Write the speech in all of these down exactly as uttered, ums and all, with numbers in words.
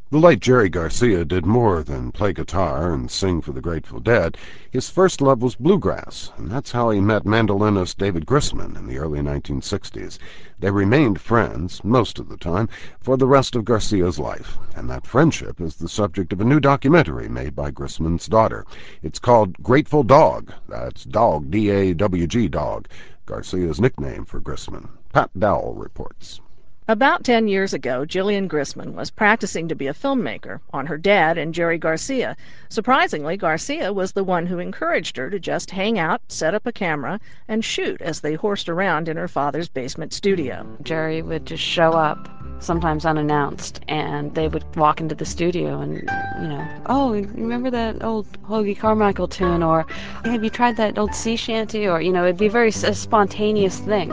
The late Jerry Garcia did more than play guitar and sing for the Grateful Dead. His first love was bluegrass, and that's how he met mandolinist David Grisman in the early nineteen sixties. They remained friends, most of the time, for the rest of Garcia's life, and that friendship is the subject of a new documentary made by Grisman's daughter. It's called Grateful Dog. That's Dog, D A W G, Dog, Garcia's nickname for Grisman. Pat Dowell reports. About ten years ago, Gillian Grisman was practicing to be a filmmaker on her dad and Jerry Garcia. Surprisingly, Garcia was the one who encouraged her to just hang out, set up a camera, and shoot as they horsed around in her father's basement studio. Jerry would just show up, sometimes unannounced, and they would walk into the studio and, you know, oh, remember that old Hoagie Carmichael tune? Or, have you tried that old sea shanty? Or, you know, it'd be a very a spontaneous thing.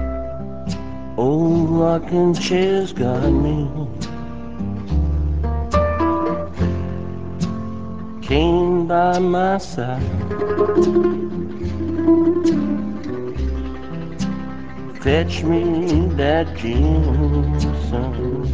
Old rocking chair's got me. Came by my side. Fetch me that gin, son,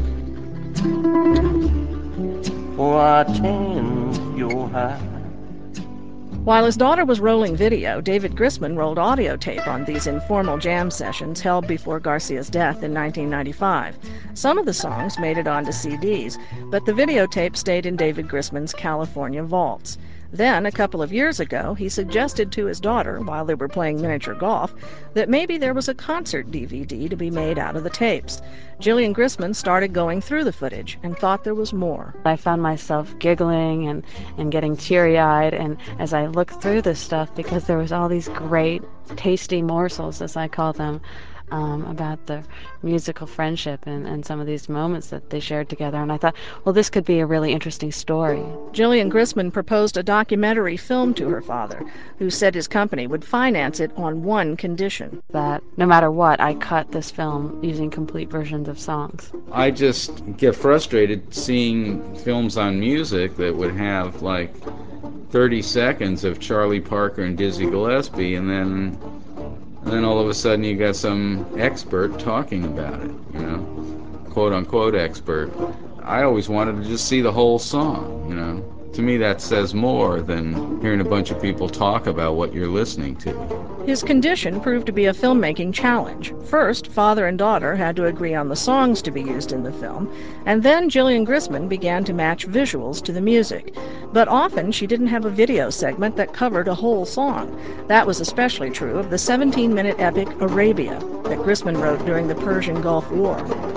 for I tend your high. While his daughter was rolling video, David Grisman rolled audio tape on these informal jam sessions held before Garcia's death in nineteen ninety-five. Some of the songs made it onto C Ds, but the videotape stayed in David Grisman's California vaults. Then, a couple of years ago, he suggested to his daughter, while they were playing miniature golf, that maybe there was a concert D V D to be made out of the tapes. Gillian Grisman started going through the footage and thought there was more. I found myself giggling and, and getting teary-eyed and as I looked through this stuff, because there was all these great, tasty morsels, as I call them, Um, about the musical friendship and, and some of these moments that they shared together. And I thought, well, this could be a really interesting story. Gillian Grisman proposed a documentary film to her father, who said his company would finance it on one condition. That no matter what, I cut this film using complete versions of songs. I just get frustrated seeing films on music that would have like thirty seconds of Charlie Parker and Dizzy Gillespie, and then And then all of a sudden you got some expert talking about it, you know, quote-unquote expert. I always wanted to just see the whole song, you know. To me that says more than hearing a bunch of people talk about what you're listening to. His condition proved to be a filmmaking challenge. First, father and daughter had to agree on the songs to be used in the film, and then Gillian Grisman began to match visuals to the music. But often she didn't have a video segment that covered a whole song. That was especially true of the seventeen-minute epic Arabia that Grisman wrote during the Persian Gulf War.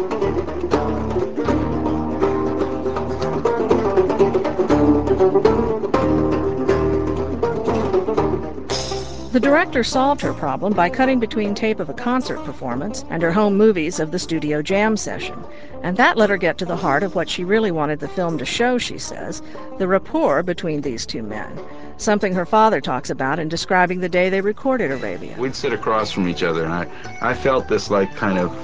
The director solved her problem by cutting between tape of a concert performance and her home movies of the studio jam session. And that let her get to the heart of what she really wanted the film to show, she says, the rapport between these two men. Something her father talks about in describing the day they recorded Arabia. We'd sit across from each other, and I, I felt this like kind of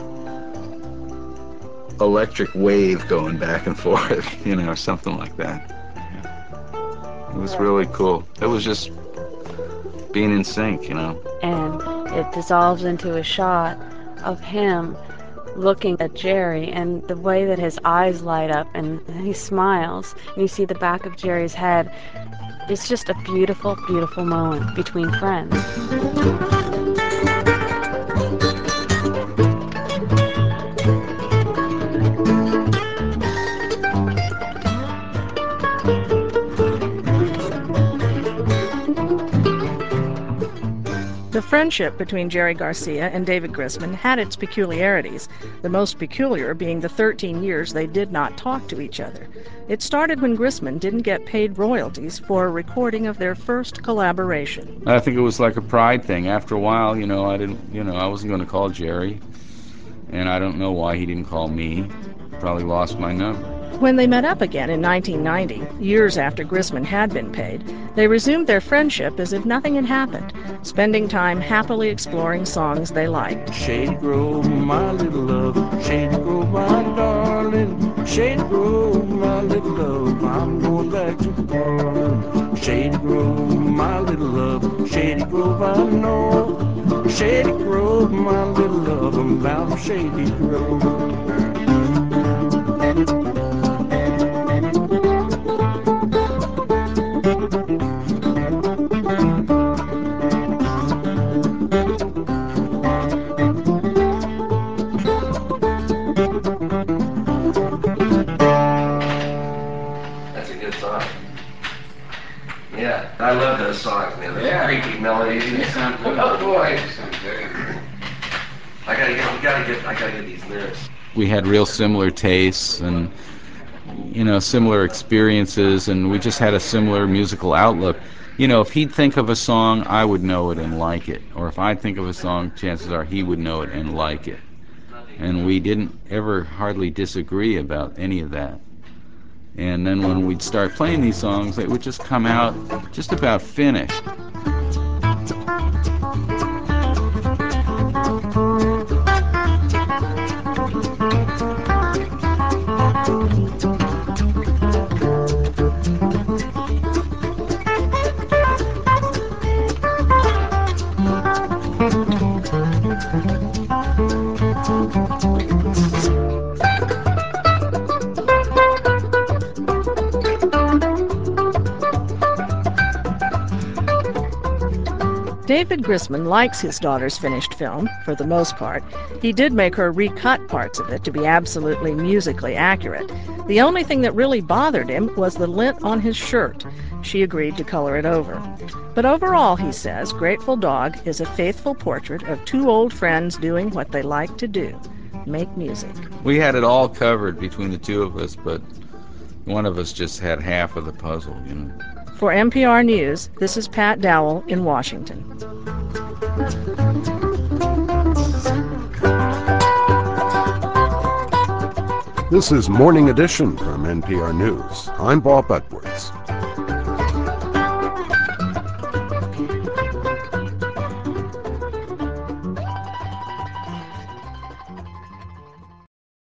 electric wave going back and forth, you know, or something like that. It was really cool. It was just being in sync, you know. And it dissolves into a shot of him looking at Jerry, and the way that his eyes light up and he smiles, and you see the back of Jerry's head. It's just a beautiful, beautiful moment between friends. The friendship between Jerry Garcia and David Grisman had its peculiarities, the most peculiar being the thirteen years they did not talk to each other. It started when Grisman didn't get paid royalties for a recording of their first collaboration. I think it was like a pride thing. After a while, you know, I didn't, you know, I wasn't going to call Jerry, and I don't know why he didn't call me. Probably lost my number. When they met up again in nineteen ninety, years after Grisman had been paid, they resumed their friendship as if nothing had happened, spending time happily exploring songs they liked. Shady Grove, my little love, Shady Grove, my darling, Shady Grove, my little love, I'm going back to the farm. Shady Grove, my little love, Shady Grove, I know. Shady Grove, my little love, I'm bound for Shady Grove. song. Yeah, I love those songs, man. Those Yeah. creepy melodies. They sound good. Oh boy. They sound very good. I gotta get, we gotta get, I gotta get these lyrics. We had real similar tastes and, you know, similar experiences, and we just had a similar musical outlook. You know, if he'd think of a song, I would know it and like it. Or if I'd think of a song, chances are he would know it and like it. And we didn't ever hardly disagree about any of that. And then when we'd start playing these songs, they would just come out just about finished. David Grisman likes his daughter's finished film, for the most part. He did make her recut parts of it to be absolutely musically accurate. The only thing that really bothered him was the lint on his shirt. She agreed to color it over. But overall, he says, Grateful Dog is a faithful portrait of two old friends doing what they like to do, make music. We had it all covered between the two of us, but one of us just had half of the puzzle, you know. For N P R News, this is Pat Dowell in Washington. This is Morning Edition from N P R News. I'm Bob Edwards.